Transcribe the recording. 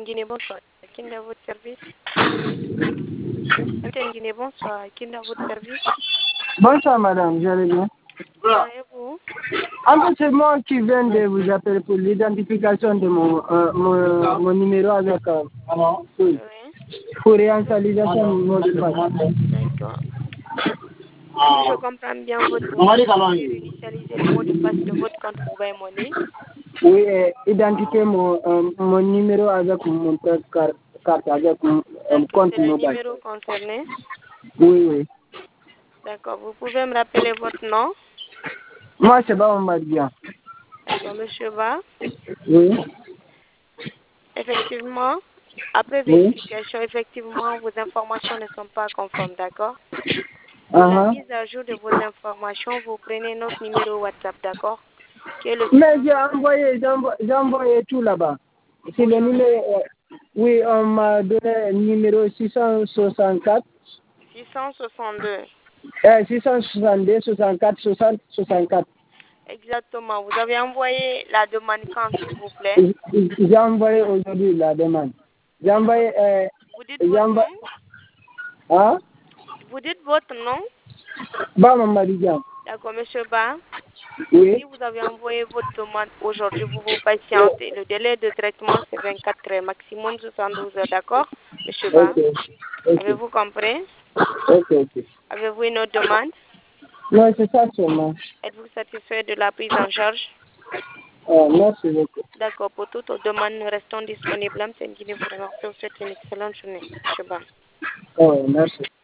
Guinée, bonsoir. Qui est à votre service? Guinée, bonsoir. Qui est à votre service? Bonsoir madame, j'allais bien. Bien, et vous? En fait, c'est moi qui viens de vous appeler pour l'identification de mon numéro avec Oui. pour réinitialisation du mot de passe. D'accord. Si je comprends bien votre demande, vous voulez réinitialiser le mot de passe de votre compte Mobile Money. Oui, identifier mon numéro avec mon carte avec mon D'accord, compte c'est le mobile. numéro concerné. Oui, oui. D'accord, vous pouvez me rappeler votre nom? Moi, c'est pas mon bien. D'accord, monsieur Ba. Oui. Effectivement, après Oui. vérification, effectivement, vos informations ne sont pas conformes, d'accord? Pour la mise à jour de vos informations, vous prenez notre numéro WhatsApp, d'accord? Qui est le Mais 660. j'ai envoyé tout là-bas. C'est le Aujourd'hui, numéro, oui, on m'a donné le numéro 664, 662. 662, 64, 60, 64. Exactement. Vous avez envoyé la demande quand, s'il vous plaît? J'ai envoyé aujourd'hui la demande. J'ai D'accord. envoyé, Vous dites j'ai votre envoyé, nom? hein? Vous dites votre nom? Bah, mon Marijan. D'accord, monsieur Ba. Oui. Si vous avez envoyé votre demande aujourd'hui, vous patientez. Le délai de traitement, c'est 24 heures, maximum 72 heures, d'accord, monsieur Ba? Ok. Ok. Avez-vous compris? Ok. Avez-vous une autre demande? Non, c'est ça seulement. Êtes-vous satisfait de la prise en charge? Merci beaucoup. D'accord, pour toutes vos demandes, nous restons disponibles. C'est Guinée vous remercie. Vous souhaite une excellente journée, monsieur Ba. Merci.